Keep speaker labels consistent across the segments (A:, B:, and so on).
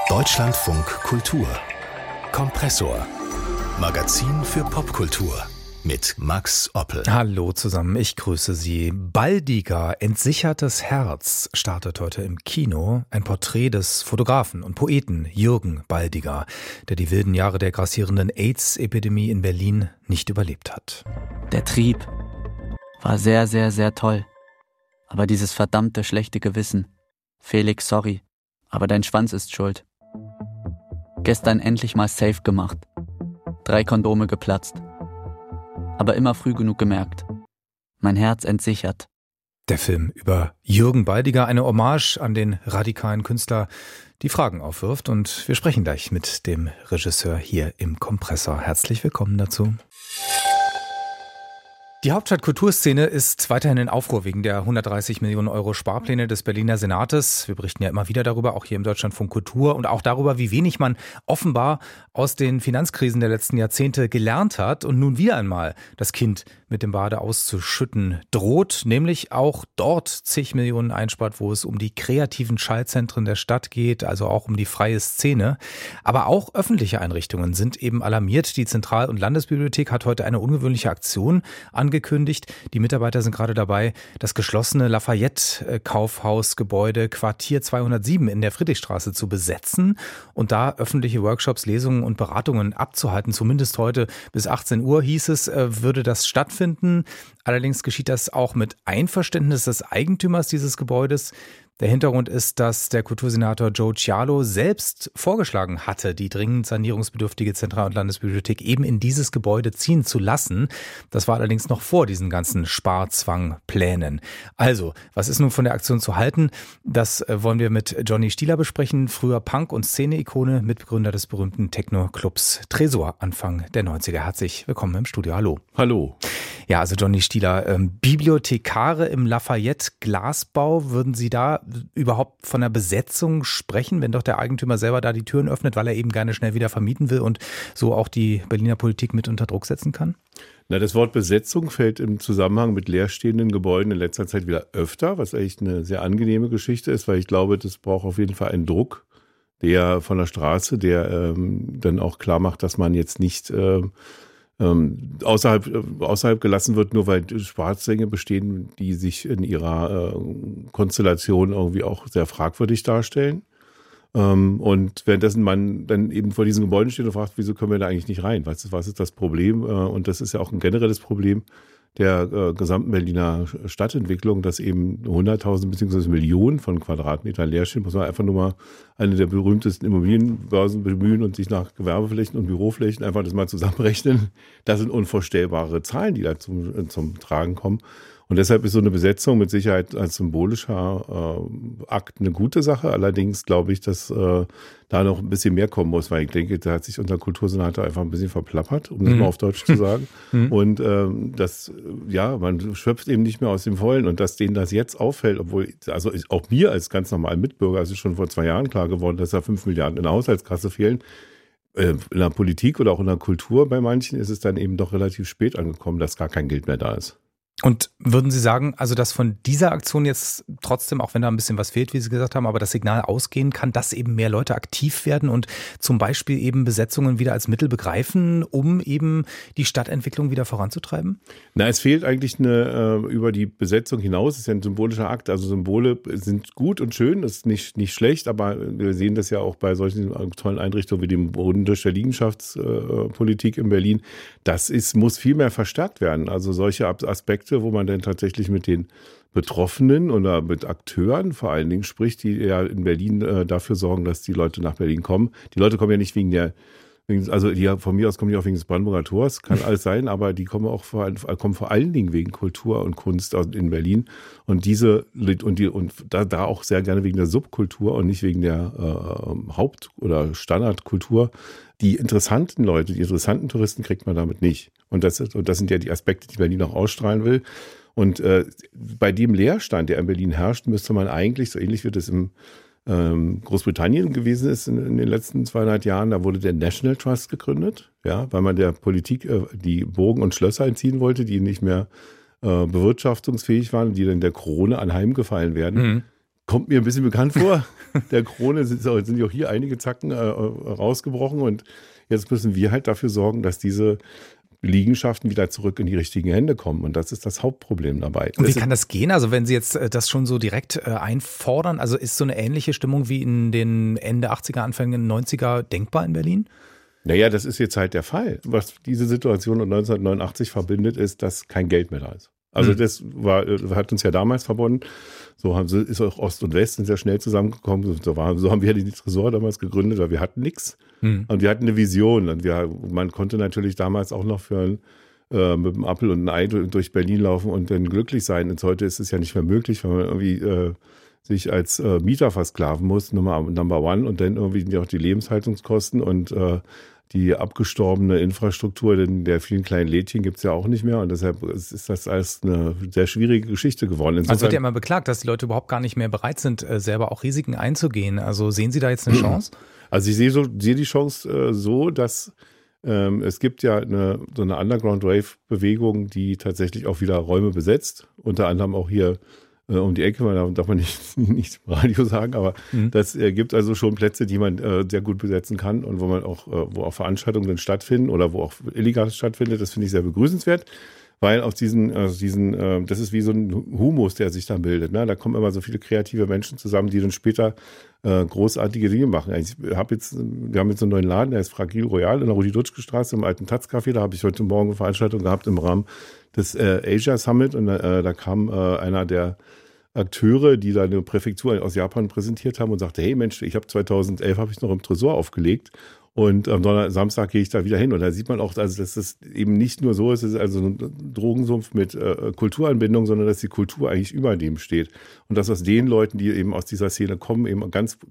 A: Deutschlandfunk Kultur Kompressor. Magazin für Popkultur mit Max Oppel.
B: Hallo zusammen, ich grüße Sie. Baldiger, entsichertes Herz startet heute im Kino. Ein Porträt des Fotografen und Poeten Jürgen Baldiger, der die wilden Jahre der grassierenden AIDS-Epidemie in Berlin nicht überlebt hat.
C: Der Trieb war sehr, sehr, sehr toll. Aber dieses verdammte schlechte Gewissen. Felix, sorry, aber dein Schwanz ist schuld. Gestern endlich mal safe gemacht. 3 Kondome geplatzt. Aber immer früh genug gemerkt. Mein Herz entsichert.
B: Der Film über Jürgen Baldiger, eine Hommage an den radikalen Künstler, die Fragen aufwirft. Und wir sprechen gleich mit dem Regisseur hier im Kompressor. Herzlich willkommen dazu. Die Hauptstadtkulturszene ist weiterhin in Aufruhr wegen der 130 Millionen Euro Sparpläne des Berliner Senates. Wir berichten ja immer wieder darüber, auch hier im Deutschlandfunk Kultur, und auch darüber, wie wenig man offenbar aus den Finanzkrisen der letzten Jahrzehnte gelernt hat und nun wieder einmal das Kind mit dem Bade auszuschütten droht, nämlich auch dort zig Millionen einspart, wo es um die kreativen Schallzentren der Stadt geht, also auch um die freie Szene. Aber auch öffentliche Einrichtungen sind eben alarmiert. Die Zentral- und Landesbibliothek hat heute eine ungewöhnliche Aktion angekündigt. Die Mitarbeiter sind gerade dabei, das geschlossene Lafayette-Kaufhausgebäude Quartier 207 in der Friedrichstraße zu besetzen und da öffentliche Workshops, Lesungen und Beratungen abzuhalten. Zumindest heute bis 18 Uhr hieß es, würde das stattfinden. Allerdings geschieht das auch mit Einverständnis des Eigentümers dieses Gebäudes. Der Hintergrund ist, dass der Kultursenator Joe Cialo selbst vorgeschlagen hatte, die dringend sanierungsbedürftige Zentral- und Landesbibliothek eben in dieses Gebäude ziehen zu lassen. Das war allerdings noch vor diesen ganzen Sparzwangplänen. Also, was ist nun von der Aktion zu halten? Das wollen wir mit Johnny Stieler besprechen, früher Punk- und Szene-Ikone, Mitbegründer des berühmten Techno-Clubs Tresor Anfang der 90er. Herzlich willkommen im Studio. Hallo.
D: Hallo.
B: Ja, also Johnny Stieler, Bibliothekare im Lafayette-Glasbau, würden Sie da überhaupt von einer Besetzung sprechen, wenn doch der Eigentümer selber da die Türen öffnet, weil er eben gerne schnell wieder vermieten will und so auch die Berliner Politik mit unter Druck setzen kann?
D: Na, das Wort Besetzung fällt im Zusammenhang mit leerstehenden Gebäuden in letzter Zeit wieder öfter, was eigentlich eine sehr angenehme Geschichte ist, weil ich glaube, das braucht auf jeden Fall einen Druck, der von der Straße, der dann auch klar macht, dass man jetzt nicht außerhalb gelassen wird, nur weil Sparzwänge bestehen, die sich in ihrer Konstellation irgendwie auch sehr fragwürdig darstellen. Und währenddessen man dann eben vor diesen Gebäuden steht und fragt, wieso können wir da eigentlich nicht rein? Was ist das Problem? Und das ist ja auch ein generelles Problem der gesamten Berliner Stadtentwicklung, dass eben 100.000 bzw. Millionen von Quadratmetern leer stehen, muss man einfach nur mal eine der berühmtesten Immobilienbörsen bemühen und sich nach Gewerbeflächen und Büroflächen einfach das mal zusammenrechnen. Das sind unvorstellbare Zahlen, die da zum Tragen kommen. Und deshalb ist so eine Besetzung mit Sicherheit als symbolischer Akt eine gute Sache. Allerdings glaube ich, dass da noch ein bisschen mehr kommen muss, weil ich denke, da hat sich unser Kultursenator einfach ein bisschen verplappert, um das mal auf Deutsch zu sagen. Und man schöpft eben nicht mehr aus dem Vollen. Und dass denen das jetzt auffällt, obwohl, also auch mir als ganz normalen Mitbürger, also schon vor 2 Jahren klar geworden, dass da 5 Milliarden in der Haushaltskasse fehlen. In der Politik oder auch in der Kultur bei manchen ist es dann eben doch relativ spät angekommen, dass gar kein Geld mehr da ist.
B: Und würden Sie sagen, also dass von dieser Aktion jetzt trotzdem, auch wenn da ein bisschen was fehlt, wie Sie gesagt haben, aber das Signal ausgehen kann, dass eben mehr Leute aktiv werden und zum Beispiel eben Besetzungen wieder als Mittel begreifen, um eben die Stadtentwicklung wieder voranzutreiben?
D: Na, es fehlt eigentlich über die Besetzung hinaus, das ist ja ein symbolischer Akt, also Symbole sind gut und schön, das ist nicht schlecht, aber wir sehen das ja auch bei solchen tollen Einrichtungen wie dem Bund der Liegenschaftspolitik in Berlin, muss viel mehr verstärkt werden, also solche Aspekte, wo man dann tatsächlich mit den Betroffenen oder mit Akteuren vor allen Dingen spricht, die ja in Berlin dafür sorgen, dass die Leute nach Berlin kommen. Die Leute kommen ja nicht von mir aus kommen die auch wegen des Brandenburger Tors, kann alles sein, aber die kommen auch vor allen Dingen wegen Kultur und Kunst in Berlin und da auch sehr gerne wegen der Subkultur und nicht wegen der Haupt- oder Standardkultur. Die interessanten Leute, die interessanten Touristen kriegt man damit nicht. Und das sind ja die Aspekte, die Berlin auch ausstrahlen will. Und bei dem Leerstand, der in Berlin herrscht, müsste man eigentlich, so ähnlich wie das im Großbritannien gewesen ist in den letzten 200 Jahren, da wurde der National Trust gegründet, ja, weil man der Politik die Burgen und Schlösser entziehen wollte, die nicht mehr bewirtschaftungsfähig waren, die dann der Krone anheimgefallen werden. Kommt mir ein bisschen bekannt vor. Der Krone sind ja auch hier einige Zacken rausgebrochen und jetzt müssen wir halt dafür sorgen, dass diese Liegenschaften wieder zurück in die richtigen Hände kommen. Und das ist das Hauptproblem dabei.
B: Und wie kann das gehen? Also wenn Sie jetzt das schon so direkt einfordern, also ist so eine ähnliche Stimmung wie in den Ende 80er, Anfang 90er denkbar in Berlin?
D: Naja, das ist jetzt halt der Fall. Was diese Situation 1989 verbindet, ist, dass kein Geld mehr da ist. Also das hat uns ja damals verbunden. So ist auch Ost und West sehr schnell zusammengekommen. So haben wir die Tresor damals gegründet, weil wir hatten nichts. Und wir hatten eine Vision. Und man konnte natürlich damals auch noch mit einem Apfel und einem Ei durch Berlin laufen und dann glücklich sein. Und heute ist es ja nicht mehr möglich, weil man irgendwie sich als Mieter versklaven muss, Number one, und dann irgendwie auch die Lebenshaltungskosten und die abgestorbene Infrastruktur der vielen kleinen Lädchen gibt es ja auch nicht mehr und deshalb ist das als eine sehr schwierige Geschichte geworden. Insofern,
B: also wird ja immer beklagt, dass die Leute überhaupt gar nicht mehr bereit sind, selber auch Risiken einzugehen. Also sehen Sie da jetzt eine Chance?
D: Also ich sehe die Chance so, dass es gibt ja so eine Underground-Rave-Bewegung, die tatsächlich auch wieder Räume besetzt, unter anderem auch hier um die Ecke, da darf man nicht im Radio sagen, aber das gibt also schon Plätze, die man sehr gut besetzen kann und wo auch Veranstaltungen dann stattfinden oder wo auch Illegales stattfindet. Das finde ich sehr begrüßenswert, weil das ist wie so ein Humus, der sich dann bildet. Ne? Da kommen immer so viele kreative Menschen zusammen, die dann später großartige Dinge machen. Wir haben jetzt einen neuen Laden, der ist Fragil Royal in der Rudi-Dutschke-Straße im alten Taz-Café. Da habe ich heute Morgen eine Veranstaltung gehabt im Rahmen des Asia Summit und da kam einer der Akteure, die da eine Präfektur aus Japan präsentiert haben und sagte, hey Mensch, 2011 habe ich noch im Tresor aufgelegt und am Samstag gehe ich da wieder hin. Und da sieht man auch, also dass es eben nicht nur so ist, es ist also ein Drogensumpf mit Kulturanbindung, sondern dass die Kultur eigentlich über dem steht. Und dass aus den Leuten, die eben aus dieser Szene kommen, eben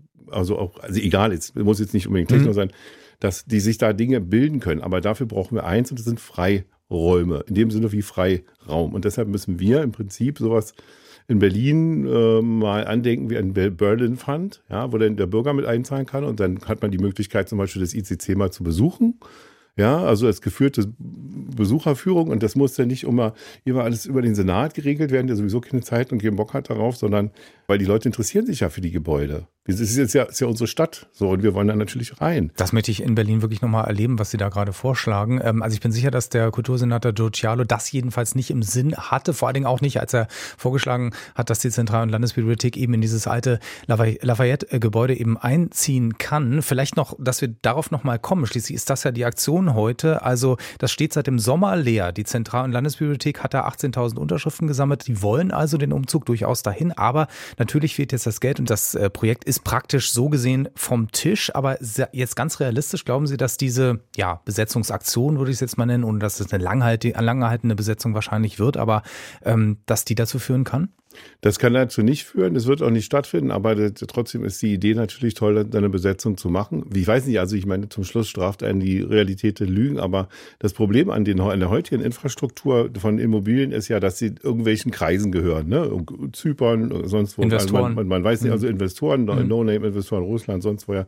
D: also egal, es muss jetzt nicht unbedingt Techno sein, dass die sich da Dinge bilden können. Aber dafür brauchen wir eins und das sind Freiräume, in dem Sinne wie Freiraum. Und deshalb müssen wir im Prinzip sowas in Berlin mal andenken wie ein Berlin Fund, ja, wo dann der Bürger mit einzahlen kann und dann hat man die Möglichkeit zum Beispiel das ICC mal zu besuchen. Ja, also als geführte Besucherführung und das muss ja nicht immer alles über den Senat geregelt werden, der sowieso keine Zeit und keinen Bock hat darauf, sondern weil die Leute interessieren sich ja für die Gebäude. Das ist ja unsere Stadt so und wir wollen da natürlich rein.
B: Das möchte ich in Berlin wirklich nochmal erleben, was Sie da gerade vorschlagen. Also ich bin sicher, dass der Kultursenator Joe Cialo das jedenfalls nicht im Sinn hatte, vor allen Dingen auch nicht, als er vorgeschlagen hat, dass die Zentral- und Landesbibliothek eben in dieses alte Lafayette-Gebäude eben einziehen kann. Vielleicht noch, dass wir darauf nochmal kommen. Schließlich ist das ja die Aktion heute. Also das steht seit dem Sommer leer. Die Zentral- und Landesbibliothek hat da 18.000 Unterschriften gesammelt. Die wollen also den Umzug durchaus dahin, aber natürlich fehlt jetzt das Geld und das Projekt ist praktisch so gesehen vom Tisch. Aber jetzt ganz realistisch, glauben Sie, dass diese Besetzungsaktion, würde ich es jetzt mal nennen, ohne dass es eine langanhaltende Besetzung wahrscheinlich wird, aber dass die dazu führen kann?
D: Das kann dazu nicht führen, das wird auch nicht stattfinden, aber trotzdem ist die Idee natürlich toll, eine Besetzung zu machen. Ich weiß nicht, also ich meine, zum Schluss straft einen die Realität den Lügen, aber das Problem an der heutigen Infrastruktur von Immobilien ist ja, dass sie irgendwelchen Kreisen gehören, ne? Zypern, sonst wo.
B: Investoren.
D: Also man weiß nicht, also Investoren, No-Name-Investoren, Russland, sonst woher.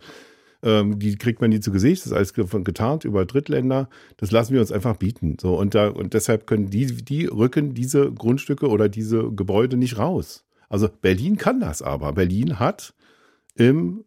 D: Die kriegt man nie zu Gesicht, das ist alles getarnt über Drittländer. Das lassen wir uns einfach bieten. So, und deshalb können die rücken diese Grundstücke oder diese Gebäude nicht raus. Also Berlin kann das aber. Berlin hat im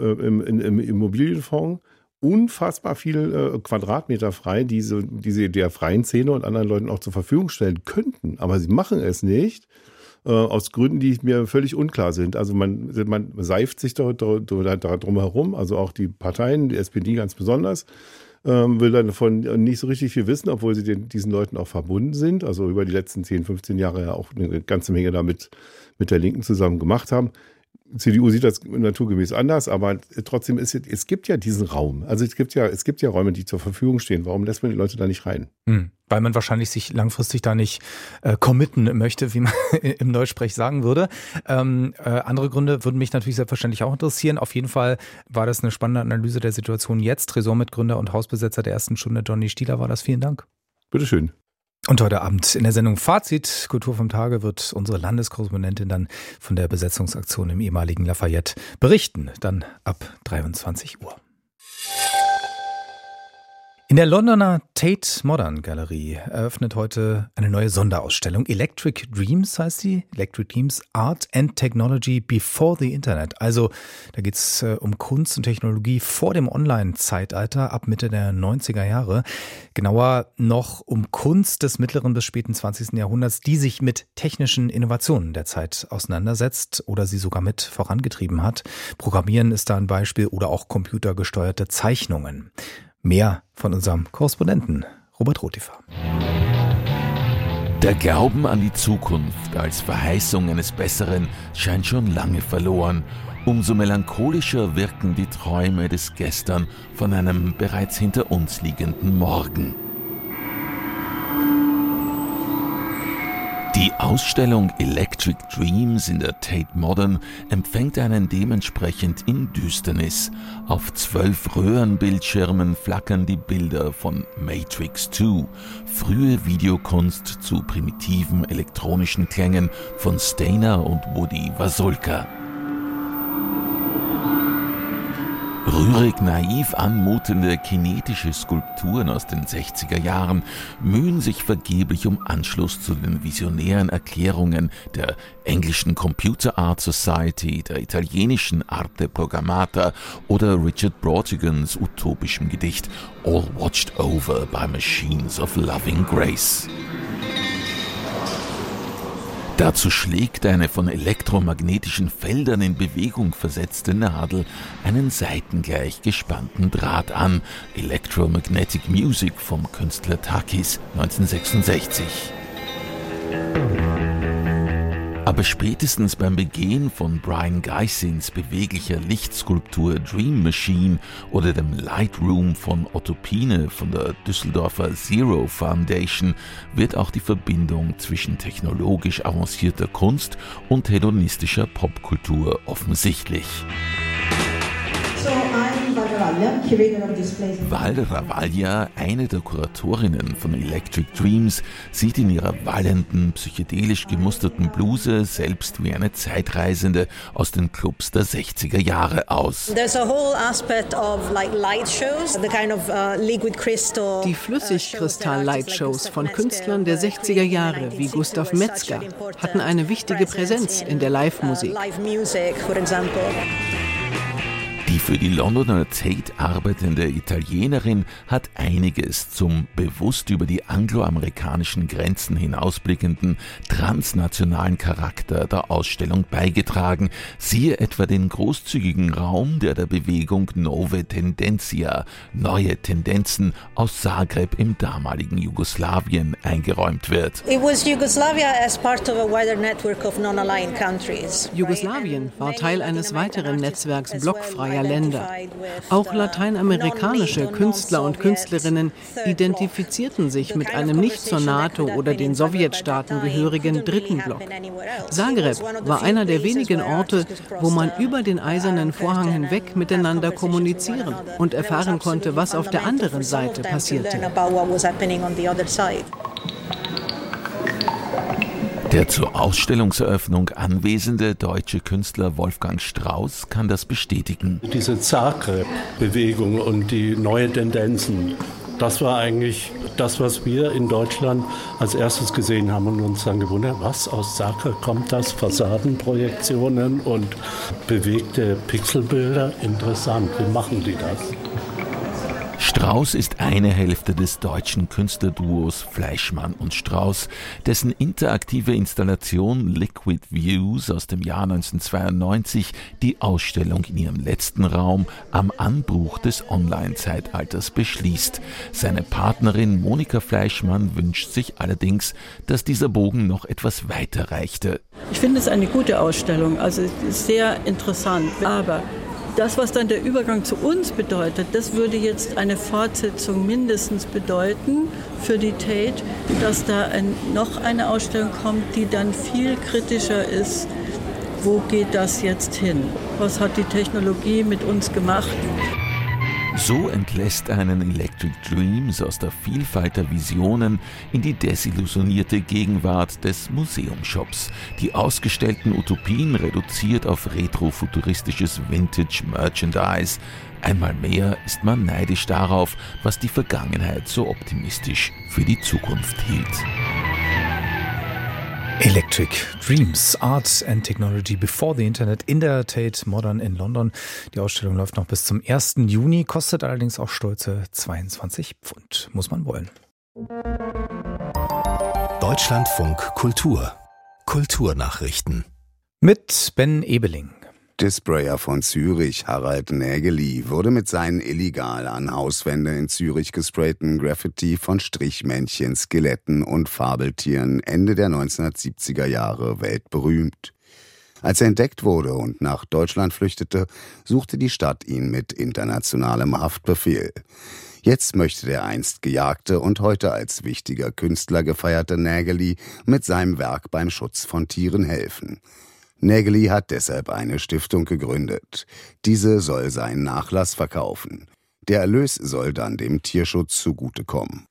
D: Immobilienfonds unfassbar viele Quadratmeter frei, die sie der freien Szene und anderen Leuten auch zur Verfügung stellen könnten. Aber sie machen es nicht. Aus Gründen, die mir völlig unklar sind. Also man seift sich da drum herum, also auch die Parteien, die SPD ganz besonders, will dann davon nicht so richtig viel wissen, obwohl sie diesen Leuten auch verbunden sind, also über die letzten 10, 15 Jahre ja auch eine ganze Menge damit mit der Linken zusammen gemacht haben. Die CDU sieht das naturgemäß anders, aber trotzdem es gibt ja diesen Raum. Also es gibt ja Räume, die zur Verfügung stehen. Warum lässt man die Leute da nicht rein?
B: Weil man wahrscheinlich sich langfristig da nicht committen möchte, wie man im Neusprech sagen würde. Andere Gründe würden mich natürlich selbstverständlich auch interessieren. Auf jeden Fall war das eine spannende Analyse der Situation jetzt. Tresormitgründer und Hausbesetzer der ersten Stunde, Donny Stieler, war das. Vielen Dank.
D: Bitteschön.
B: Und heute Abend in der Sendung Fazit, Kultur vom Tage, wird unsere Landeskorrespondentin dann von der Besetzungsaktion im ehemaligen Lafayette berichten, dann ab 23 Uhr. In der Londoner Tate Modern Galerie eröffnet heute eine neue Sonderausstellung. Electric Dreams heißt sie. Electric Dreams Art and Technology Before the Internet. Also da geht es um Kunst und Technologie vor dem Online-Zeitalter ab Mitte der 90er Jahre. Genauer noch um Kunst des mittleren bis späten 20. Jahrhunderts, die sich mit technischen Innovationen der Zeit auseinandersetzt oder sie sogar mit vorangetrieben hat. Programmieren ist da ein Beispiel oder auch computergesteuerte Zeichnungen. Mehr von unserem Korrespondenten Robert Rotifer.
E: Der Glauben an die Zukunft als Verheißung eines Besseren scheint schon lange verloren. Umso melancholischer wirken die Träume des Gestern von einem bereits hinter uns liegenden Morgen. Die Ausstellung Electric Dreams in der Tate Modern empfängt einen dementsprechend in Düsternis. Auf 12 Röhrenbildschirmen flackern die Bilder von Matrix 2, frühe Videokunst zu primitiven elektronischen Klängen von Steiner und Woody Wasulka. Rührig naiv anmutende kinetische Skulpturen aus den 60er Jahren mühen sich vergeblich um Anschluss zu den visionären Erklärungen der englischen Computer Art Society, der italienischen Arte Programmata oder Richard Brautigans utopischem Gedicht All Watched Over by Machines of Loving Grace. Dazu schlägt eine von elektromagnetischen Feldern in Bewegung versetzte Nadel einen seitengleich gespannten Draht an. Electromagnetic Music vom Künstler Takis 1966. Aber spätestens beim Begehen von Brian Geissens beweglicher Lichtskulptur Dream Machine oder dem Lightroom von Otto Piene von der Düsseldorfer Zero Foundation wird auch die Verbindung zwischen technologisch avancierter Kunst und hedonistischer Popkultur offensichtlich. Val Ravaglia, eine der Kuratorinnen von Electric Dreams, sieht in ihrer wallenden, psychedelisch gemusterten Bluse selbst wie eine Zeitreisende aus den Clubs der 60er Jahre aus.
F: Die Flüssigkristall-Lightshows von Künstlern der 60er Jahre wie Gustav Metzger hatten eine wichtige Präsenz in der Live-Musik.
E: Die für die Londoner Tate arbeitende Italienerin hat einiges zum bewusst über die angloamerikanischen Grenzen hinausblickenden transnationalen Charakter der Ausstellung beigetragen. Siehe etwa den großzügigen Raum, der Bewegung Nove Tendentia, neue Tendenzen aus Zagreb im damaligen Jugoslawien eingeräumt wird.
F: Jugoslawien war Teil eines weiteren Netzwerks blockfreier Länder. Auch lateinamerikanische Künstler und Künstlerinnen identifizierten sich mit einem nicht zur NATO oder den Sowjetstaaten gehörigen dritten Block. Zagreb war einer der wenigen Orte, wo man über den eisernen Vorhang hinweg miteinander kommunizieren und erfahren konnte, was auf der anderen Seite passierte.
E: Der zur Ausstellungseröffnung anwesende deutsche Künstler Wolfgang Strauß kann das bestätigen.
G: Diese Zagreb-Bewegung und die neuen Tendenzen, das war eigentlich das, was wir in Deutschland als erstes gesehen haben und uns dann gewundert, was aus Zagreb kommt das? Fassadenprojektionen und bewegte Pixelbilder, interessant, wie machen die das?
E: Strauß ist eine Hälfte des deutschen Künstlerduos Fleischmann und Strauß, dessen interaktive Installation Liquid Views aus dem Jahr 1992 die Ausstellung in ihrem letzten Raum am Anbruch des Online-Zeitalters beschließt. Seine Partnerin Monika Fleischmann wünscht sich allerdings, dass dieser Bogen noch etwas weiter reichte.
H: Ich finde es eine gute Ausstellung, also sehr interessant, aber das, was dann der Übergang zu uns bedeutet, das würde jetzt eine Fortsetzung mindestens bedeuten für die Tate, dass da noch eine Ausstellung kommt, die dann viel kritischer ist. Wo geht das jetzt hin? Was hat die Technologie mit uns gemacht?
E: So entlässt einen Electric Dreams aus der Vielfalt der Visionen in die desillusionierte Gegenwart des Museumshops. Die ausgestellten Utopien reduziert auf retrofuturistisches Vintage-Merchandise. Einmal mehr ist man neidisch darauf, was die Vergangenheit so optimistisch für die Zukunft hielt.
B: Electric Dreams, Art and Technology Before the Internet in der Tate Modern in London. Die Ausstellung läuft noch bis zum 1. Juni, kostet allerdings auch stolze 22 Pfund. Muss man wollen.
A: Deutschlandfunk Kultur. Kulturnachrichten.
B: Mit Ben Ebeling.
I: Der Sprayer von Zürich, Harald Nägeli, wurde mit seinen illegal an Hauswände in Zürich gesprayten Graffiti von Strichmännchen, Skeletten und Fabeltieren Ende der 1970er Jahre weltberühmt. Als er entdeckt wurde und nach Deutschland flüchtete, suchte die Stadt ihn mit internationalem Haftbefehl. Jetzt möchte der einst gejagte und heute als wichtiger Künstler gefeierte Nägeli mit seinem Werk beim Schutz von Tieren helfen. Nägeli hat deshalb eine Stiftung gegründet. Diese soll seinen Nachlass verkaufen. Der Erlös soll dann dem Tierschutz zugutekommen.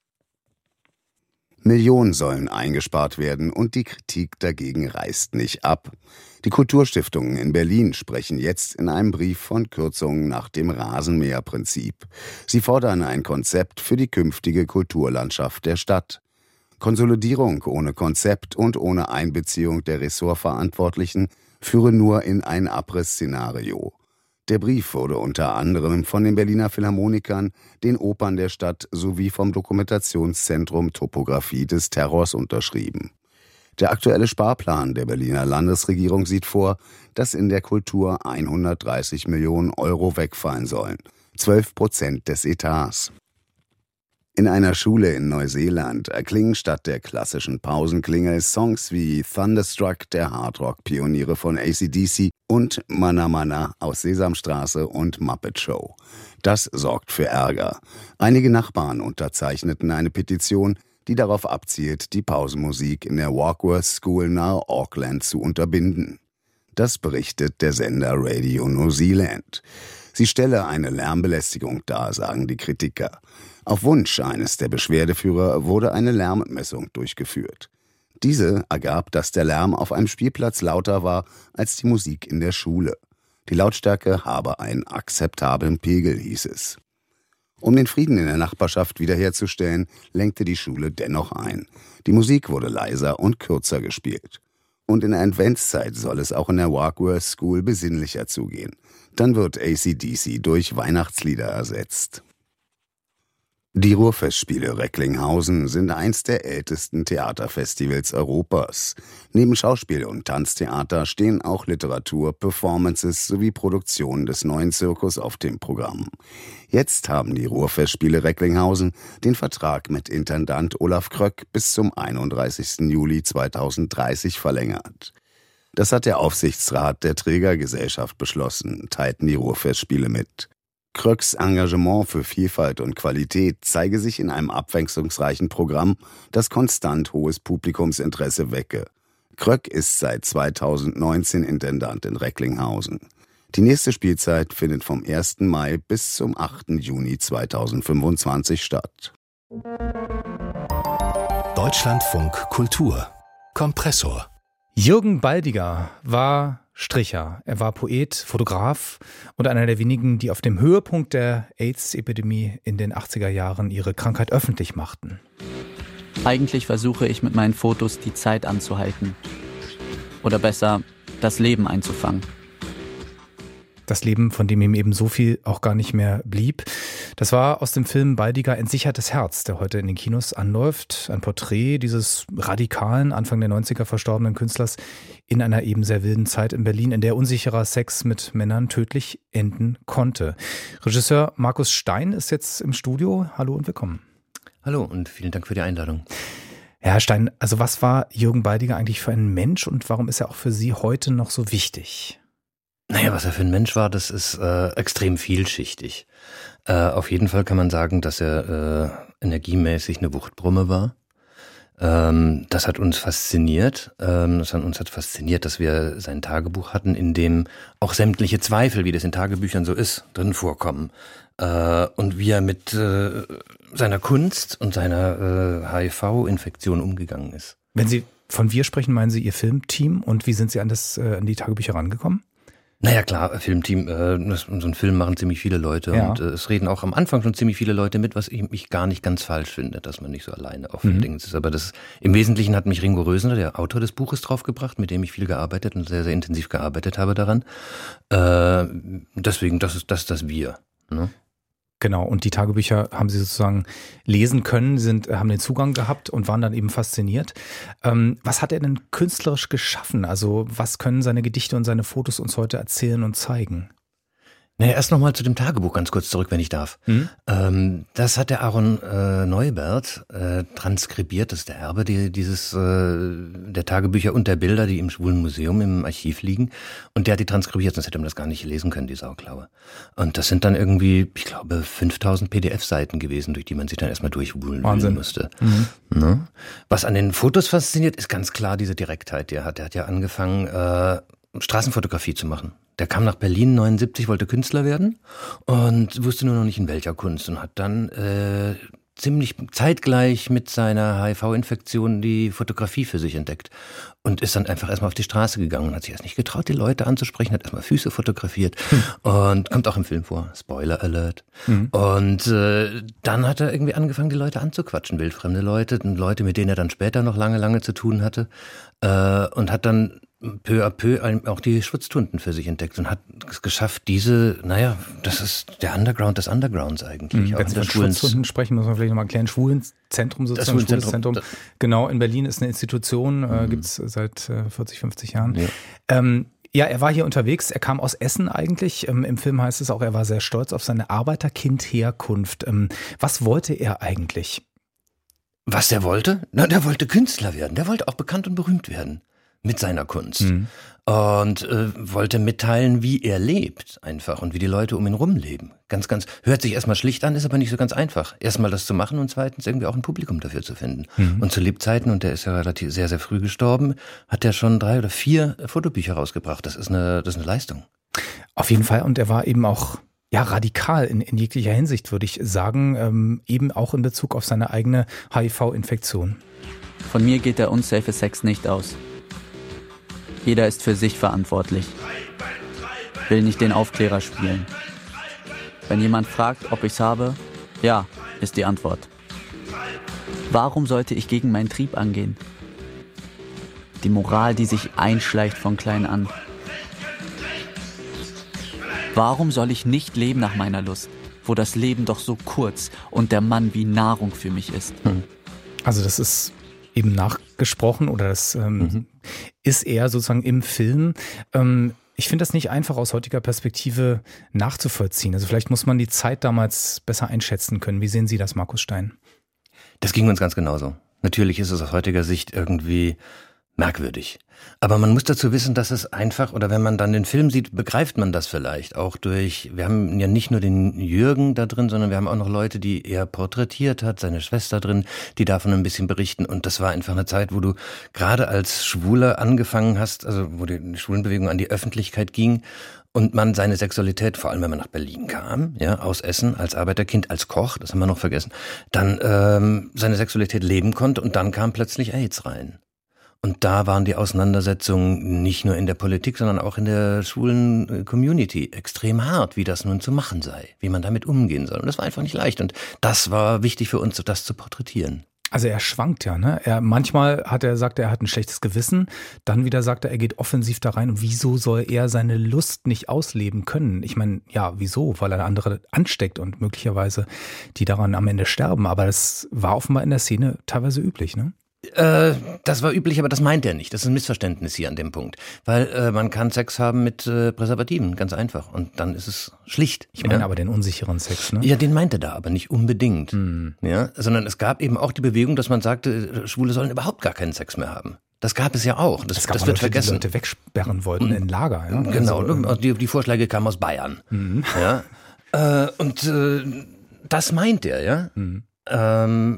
I: Millionen sollen eingespart werden und die Kritik dagegen reißt nicht ab. Die Kulturstiftungen in Berlin sprechen jetzt in einem Brief von Kürzungen nach dem Rasenmäherprinzip. Sie fordern ein Konzept für die künftige Kulturlandschaft der Stadt. Konsolidierung ohne Konzept und ohne Einbeziehung der Ressortverantwortlichen führe nur in ein Abrissszenario. Der Brief wurde unter anderem von den Berliner Philharmonikern, den Opern der Stadt sowie vom Dokumentationszentrum Topographie des Terrors unterschrieben. Der aktuelle Sparplan der Berliner Landesregierung sieht vor, dass in der Kultur 130 Millionen Euro wegfallen sollen, 12% des Etats. In einer Schule in Neuseeland erklingen statt der klassischen Pausenklingel Songs wie Thunderstruck der Hardrock-Pioniere von AC/DC und Mana Mana aus Sesamstraße und Muppet Show. Das sorgt für Ärger. Einige Nachbarn unterzeichneten eine Petition, die darauf abzielt, die Pausenmusik in der Warkworth School nahe Auckland zu unterbinden. Das berichtet der Sender Radio New Zealand. Sie stelle eine Lärmbelästigung dar, sagen die Kritiker. Auf Wunsch eines der Beschwerdeführer wurde eine Lärmmessung durchgeführt. Diese ergab, dass der Lärm auf einem Spielplatz lauter war als die Musik in der Schule. Die Lautstärke habe einen akzeptablen Pegel, hieß es. Um den Frieden in der Nachbarschaft wiederherzustellen, lenkte die Schule dennoch ein. Die Musik wurde leiser und kürzer gespielt. Und in der Adventszeit soll es auch in der Warkworth School besinnlicher zugehen. Dann wird AC/DC durch Weihnachtslieder ersetzt. Die Ruhrfestspiele Recklinghausen sind eins der ältesten Theaterfestivals Europas. Neben Schauspiel- und Tanztheater stehen auch Literatur, Performances sowie Produktionen des Neuen Zirkus auf dem Programm. Jetzt haben die Ruhrfestspiele Recklinghausen den Vertrag mit Intendant Olaf Kröck bis zum 31. Juli 2030 verlängert. Das hat der Aufsichtsrat der Trägergesellschaft beschlossen, teilten die Ruhrfestspiele mit. Kröcks Engagement für Vielfalt und Qualität zeige sich in einem abwechslungsreichen Programm, das konstant hohes Publikumsinteresse wecke. Kröck ist seit 2019 Intendant in Recklinghausen. Die nächste Spielzeit findet vom 1. Mai bis zum 8. Juni 2025 statt.
A: Deutschlandfunk Kultur. Kompressor.
B: Jürgen Baldiger war Stricher. Er war Poet, Fotograf und einer der wenigen, die auf dem Höhepunkt der AIDS-Epidemie in den 80er Jahren ihre Krankheit öffentlich machten.
C: Eigentlich versuche ich mit meinen Fotos die Zeit anzuhalten. Oder besser, das Leben einzufangen.
B: Das Leben, von dem ihm eben so viel auch gar nicht mehr blieb. Das war aus dem Film Baldiger Entsichertes Herz, der heute in den Kinos anläuft. Ein Porträt dieses radikalen, Anfang der 90er verstorbenen Künstlers in einer eben sehr wilden Zeit in Berlin, in der unsicherer Sex mit Männern tödlich enden konnte. Regisseur Markus Stein ist jetzt im Studio. Hallo und willkommen.
J: Hallo und vielen Dank für die Einladung.
B: Ja, Herr Stein, also was war Jürgen Baldiger eigentlich für ein Mensch und warum ist er auch für Sie heute noch so wichtig?
J: Naja, was er für ein Mensch war, das ist extrem vielschichtig. Auf jeden Fall kann man sagen, dass er energiemäßig eine Wuchtbrumme war. Das hat uns fasziniert. Uns hat fasziniert, dass wir sein Tagebuch hatten, in dem auch sämtliche Zweifel, wie das in Tagebüchern so ist, drin vorkommen. Und wie er mit seiner Kunst und seiner HIV-Infektion umgegangen ist.
B: Wenn Sie von wir sprechen, meinen Sie Ihr Filmteam und wie sind Sie an die Tagebücher rangekommen?
J: Naja klar, Filmteam, so einen Film machen ziemlich viele Leute und es reden auch am Anfang schon ziemlich viele Leute mit, was ich gar nicht ganz falsch finde, dass man nicht so alleine auf dem Ding ist. Aber im Wesentlichen hat mich Ringo Rösner, der Autor des Buches, draufgebracht, mit dem ich viel gearbeitet und sehr, sehr intensiv gearbeitet habe daran. Deswegen, das ist das Wir. Ne?
B: Genau, und die Tagebücher haben Sie sozusagen lesen können, haben den Zugang gehabt und waren dann eben fasziniert. Was hat er denn künstlerisch geschaffen? Also was können seine Gedichte und seine Fotos uns heute erzählen und zeigen?
J: Naja, erst nochmal zu dem Tagebuch ganz kurz zurück, wenn ich darf. Das hat der Aaron Neubert transkribiert, das ist der Erbe der Tagebücher und der Bilder, die im Schwulen Museum im Archiv liegen. Und der hat die transkribiert, sonst hätte man das gar nicht lesen können, die Sauklaue. Und das sind dann irgendwie, ich glaube, 5000 PDF-Seiten gewesen, durch die man sich dann erstmal durchwühlen musste. Ne? Was an den Fotos fasziniert, ist ganz klar diese Direktheit, die er hat. Er hat ja angefangen, Straßenfotografie zu machen. Der kam nach Berlin 79, wollte Künstler werden und wusste nur noch nicht in welcher Kunst und hat dann ziemlich zeitgleich mit seiner HIV-Infektion die Fotografie für sich entdeckt und ist dann einfach erstmal auf die Straße gegangen und hat sich erst nicht getraut, die Leute anzusprechen, hat erstmal Füße fotografiert und kommt auch im Film vor, Spoiler Alert. Und dann hat er irgendwie angefangen, die Leute anzuquatschen, wildfremde Leute, mit denen er dann später noch lange zu tun hatte und hat dann peu à peu auch die Schwitztunden für sich entdeckt und hat es geschafft, das ist der Underground des Undergrounds eigentlich.
B: Wenn Sie von Schwitztunden sprechen, muss man vielleicht nochmal erklären, Schwulenzentrum sozusagen, Schwules Zentrum. Genau, in Berlin ist eine Institution, gibt es seit 40, 50 Jahren. Ja. Er war hier unterwegs, er kam aus Essen eigentlich. Im Film heißt es auch, er war sehr stolz auf seine Arbeiterkind-Herkunft. Was wollte er eigentlich?
J: Was der wollte? Der wollte Künstler werden, der wollte auch bekannt und berühmt werden. Mit seiner Kunst. Und wollte mitteilen, wie er lebt einfach und wie die Leute um ihn rum leben. Ganz, hört sich erstmal schlicht an, ist aber nicht so ganz einfach. Erstmal das zu machen und zweitens irgendwie auch ein Publikum dafür zu finden. Und zu Lebzeiten, und der ist ja relativ sehr, sehr früh gestorben, hat er schon 3 oder 4 Fotobücher rausgebracht. Das ist eine Leistung.
B: Auf jeden Fall, und er war eben auch radikal in jeglicher Hinsicht, würde ich sagen, eben auch in Bezug auf seine eigene HIV-Infektion.
C: Von mir geht der unsafe Sex nicht aus. Jeder ist für sich verantwortlich. Will nicht den Aufklärer spielen. Wenn jemand fragt, ob ich's habe, ja, ist die Antwort. Warum sollte ich gegen meinen Trieb angehen? Die Moral, die sich einschleicht von klein an. Warum soll ich nicht leben nach meiner Lust, wo das Leben doch so kurz und der Mann wie Nahrung für mich ist?
B: Also das ist eben nachgesprochen oder das ist eher sozusagen im Film. Ich finde das nicht einfach aus heutiger Perspektive nachzuvollziehen. Also vielleicht muss man die Zeit damals besser einschätzen können. Wie sehen Sie das, Markus Stein?
J: Das ging uns ganz genauso. Natürlich ist es aus heutiger Sicht irgendwie merkwürdig. Aber man muss dazu wissen, dass es einfach, oder wenn man dann den Film sieht, begreift man das vielleicht auch wir haben ja nicht nur den Jürgen da drin, sondern wir haben auch noch Leute, die er porträtiert hat, seine Schwester drin, die davon ein bisschen berichten. Und das war einfach eine Zeit, wo du gerade als Schwuler angefangen hast, also wo die Schwulenbewegung an die Öffentlichkeit ging und man seine Sexualität, vor allem wenn man nach Berlin kam, ja, aus Essen, als Arbeiterkind, als Koch, das haben wir noch vergessen, dann seine Sexualität leben konnte und dann kam plötzlich AIDS rein. Und da waren die Auseinandersetzungen nicht nur in der Politik, sondern auch in der schwulen Community extrem hart, wie das nun zu machen sei, wie man damit umgehen soll. Und das war einfach nicht leicht. Und das war wichtig für uns, das zu porträtieren.
B: Also er schwankt ja, ne? Manchmal sagt er hat ein schlechtes Gewissen, dann wieder sagt er geht offensiv da rein. Und wieso soll er seine Lust nicht ausleben können? Ich meine, ja, wieso? Weil er andere ansteckt und möglicherweise die daran am Ende sterben. Aber das war offenbar in der Szene teilweise üblich, ne?
J: Das war üblich, aber das meint er nicht. Das ist ein Missverständnis hier an dem Punkt. Weil man kann Sex haben mit Präservativen, ganz einfach. Und dann ist es schlicht.
B: Ich meine aber den unsicheren Sex, ne?
J: Ja, den meint er da aber nicht unbedingt. Ja, sondern es gab eben auch die Bewegung, dass man sagte, Schwule sollen überhaupt gar keinen Sex mehr haben. Das gab es ja auch. Das
B: wird
J: Leute, vergessen.
B: Die Leute wegsperren wollten in Lager. Ja?
J: Genau, also, die Vorschläge kamen aus Bayern. Ja? Und das meint er, ja.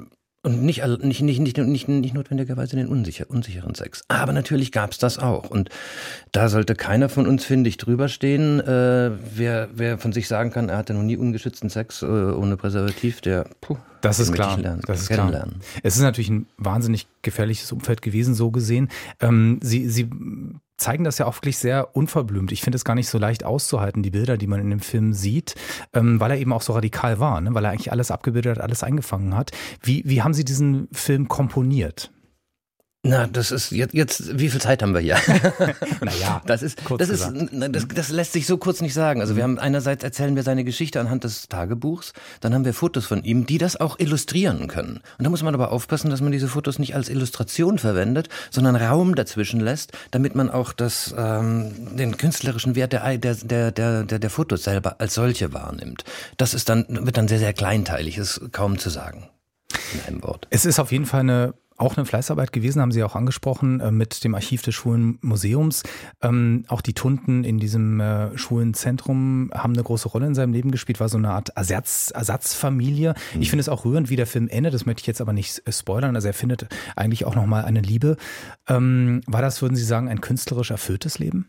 J: Und nicht notwendigerweise den unsicheren Sex. Aber natürlich gab es das auch. Und da sollte keiner von uns, finde ich, drüber stehen. Wer von sich sagen kann, er hatte noch nie ungeschützten Sex ohne Präservativ,
B: das ist klar. Das ist klar. Es ist natürlich ein wahnsinnig gefährliches Umfeld gewesen, so gesehen. Sie zeigen das ja auch wirklich sehr unverblümt. Ich finde es gar nicht so leicht auszuhalten, die Bilder, die man in dem Film sieht, weil er eben auch so radikal war, ne? Weil er eigentlich alles abgebildet hat, alles eingefangen hat. Wie haben Sie diesen Film komponiert?
J: Na, das ist jetzt wie viel Zeit haben wir hier?
B: Naja,
J: das lässt sich so kurz nicht sagen. Also wir haben einerseits erzählen wir seine Geschichte anhand des Tagebuchs, dann haben wir Fotos von ihm, die das auch illustrieren können. Und da muss man aber aufpassen, dass man diese Fotos nicht als Illustration verwendet, sondern Raum dazwischen lässt, damit man auch den künstlerischen Wert der Fotos selber als solche wahrnimmt. Das wird dann sehr, sehr kleinteilig, ist kaum zu sagen in einem Wort.
B: Es ist auf jeden Fall auch eine Fleißarbeit gewesen, haben Sie auch angesprochen, mit dem Archiv des Schwulenmuseums. Auch die Tunden in diesem Schwulenzentrum haben eine große Rolle in seinem Leben gespielt, war so eine Art Ersatzfamilie. Ich finde es auch rührend, wie der Film endet, das möchte ich jetzt aber nicht spoilern. Also er findet eigentlich auch nochmal eine Liebe. War das, würden Sie sagen, ein künstlerisch erfülltes Leben?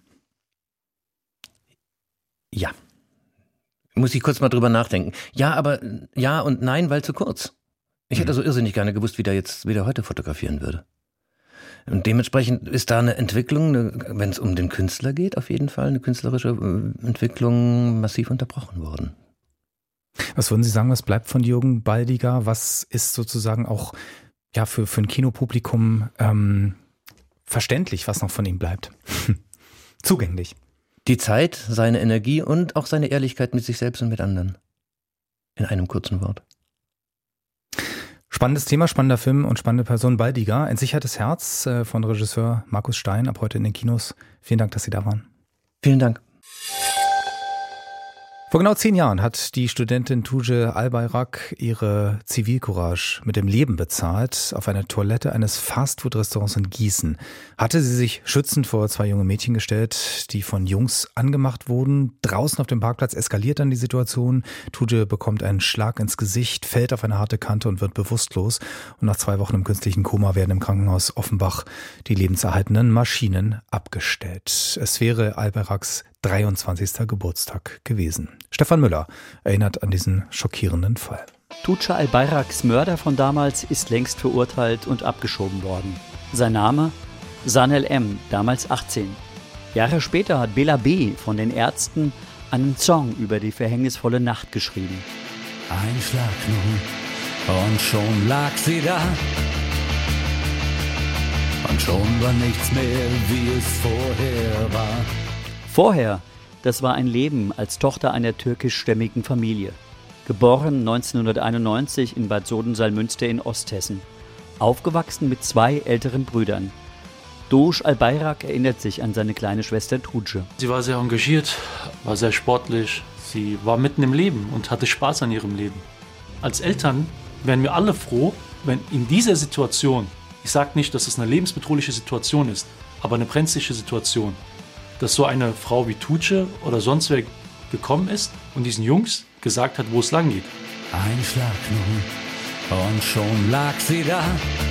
J: Ja. Muss ich kurz mal drüber nachdenken. Ja, aber ja und nein, weil zu kurz. Ich hätte so irrsinnig gerne gewusst, wie der heute fotografieren würde. Und dementsprechend ist da eine Entwicklung, wenn es um den Künstler geht, auf jeden Fall eine künstlerische Entwicklung massiv unterbrochen worden.
B: Was würden Sie sagen, was bleibt von Jürgen Baldiger? Was ist sozusagen auch für ein Kinopublikum verständlich, was noch von ihm bleibt? Zugänglich.
J: Die Zeit, seine Energie und auch seine Ehrlichkeit mit sich selbst und mit anderen. In einem kurzen Wort.
B: Spannendes Thema, spannender Film und spannende Person. Baldiger, Ein sichertes Herz von Regisseur Markus Stein, ab heute in den Kinos. Vielen Dank, dass Sie da waren.
J: Vielen Dank.
B: Vor genau 10 Jahren hat die Studentin Tuğçe Albayrak ihre Zivilcourage mit dem Leben bezahlt. Auf einer Toilette eines Fastfood-Restaurants in Gießen hatte sie sich schützend vor 2 junge Mädchen gestellt, die von Jungs angemacht wurden. Draußen auf dem Parkplatz eskaliert dann die Situation. Tuğçe bekommt einen Schlag ins Gesicht, fällt auf eine harte Kante und wird bewusstlos. Und nach 2 Wochen im künstlichen Koma werden im Krankenhaus Offenbach die lebenserhaltenden Maschinen abgestellt. Es wäre Albayraks 23. Geburtstag gewesen. Stefan Müller erinnert an diesen schockierenden Fall.
K: Tuğçe Albayraks Mörder von damals ist längst verurteilt und abgeschoben worden. Sein Name? Sanel M., damals 18. Jahre später hat Bela B. von den Ärzten einen Song über die verhängnisvolle Nacht geschrieben.
L: Ein Schlag nun und schon lag sie da. Und schon war nichts mehr, wie es vorher war.
K: Vorher, das war ein Leben als Tochter einer türkischstämmigen Familie. Geboren 1991 in Bad Soden-Salmünster in Osthessen. Aufgewachsen mit 2 älteren Brüdern. Doğuş Albayrak erinnert sich an seine kleine Schwester Tuğçe.
M: Sie war sehr engagiert, war sehr sportlich. Sie war mitten im Leben und hatte Spaß an ihrem Leben. Als Eltern wären wir alle froh, wenn in dieser Situation, ich sage nicht, dass es eine lebensbedrohliche Situation ist, aber eine brenzliche Situation, dass so eine Frau wie Tuğçe oder sonst wer gekommen ist und diesen Jungs gesagt hat, wo es lang geht.
L: Ein Schlag nun und schon lag sie da.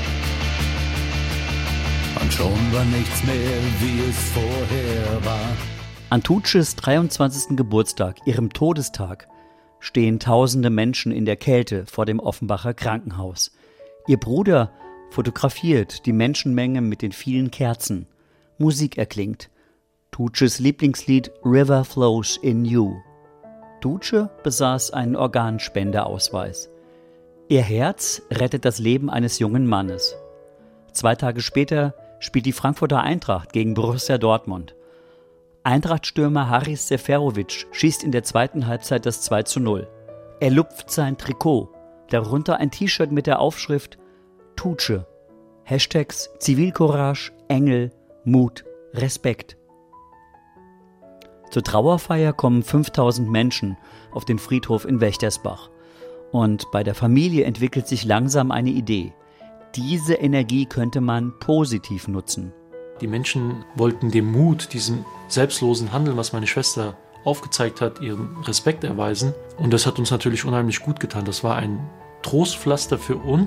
L: Und schon war nichts mehr, wie es vorher war.
K: An Tuğçes 23. Geburtstag, ihrem Todestag, stehen tausende Menschen in der Kälte vor dem Offenbacher Krankenhaus. Ihr Bruder fotografiert die Menschenmenge mit den vielen Kerzen. Musik erklingt. Tuğçes Lieblingslied River Flows in You. Tuğçe besaß einen Organspendeausweis. Ihr Herz rettet das Leben eines jungen Mannes. 2 Tage später spielt die Frankfurter Eintracht gegen Borussia Dortmund. Eintracht-Stürmer Haris Seferovic schießt in der 2. Halbzeit das 2:0. Er lupft sein Trikot, darunter ein T-Shirt mit der Aufschrift Tuğçe. Hashtags Zivilcourage, Engel, Mut, Respekt. Zur Trauerfeier kommen 5000 Menschen auf den Friedhof in Wächtersbach. Und bei der Familie entwickelt sich langsam eine Idee. Diese Energie könnte man positiv nutzen.
M: Die Menschen wollten dem Mut, diesem selbstlosen Handeln, was meine Schwester aufgezeigt hat, ihren Respekt erweisen. Und das hat uns natürlich unheimlich gut getan. Das war ein Trostpflaster für uns.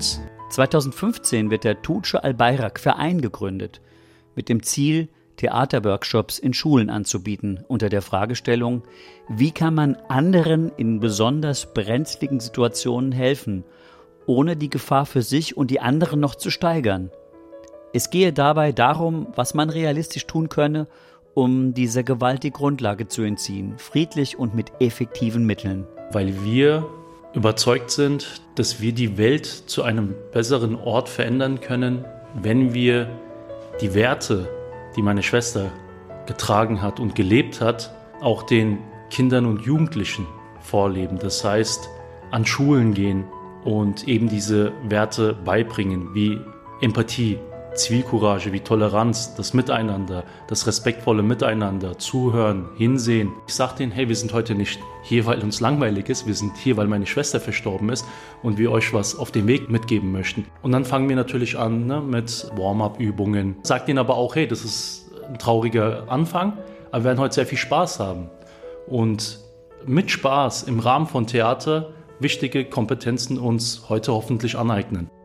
K: 2015 wird der Tuğçe Al-Bayrak Verein gegründet, mit dem Ziel, Theaterworkshops in Schulen anzubieten, unter der Fragestellung, wie kann man anderen in besonders brenzligen Situationen helfen, ohne die Gefahr für sich und die anderen noch zu steigern. Es gehe dabei darum, was man realistisch tun könne, um dieser Gewalt die Grundlage zu entziehen, friedlich und mit effektiven Mitteln.
M: Weil wir überzeugt sind, dass wir die Welt zu einem besseren Ort verändern können, wenn wir die Werte, die meine Schwester getragen hat und gelebt hat, auch den Kindern und Jugendlichen vorleben. Das heißt, an Schulen gehen und eben diese Werte beibringen, wie Empathie, Zivilcourage, wie Toleranz, das Miteinander, das respektvolle Miteinander, Zuhören, Hinsehen. Ich sage denen, hey, wir sind heute nicht hier, weil uns langweilig ist, wir sind hier, weil meine Schwester verstorben ist und wir euch was auf den Weg mitgeben möchten. Und dann fangen wir natürlich an mit Warm-up-Übungen. Sag denen aber auch, hey, das ist ein trauriger Anfang, aber wir werden heute sehr viel Spaß haben. Und mit Spaß im Rahmen von Theater wichtige Kompetenzen uns heute hoffentlich aneignen.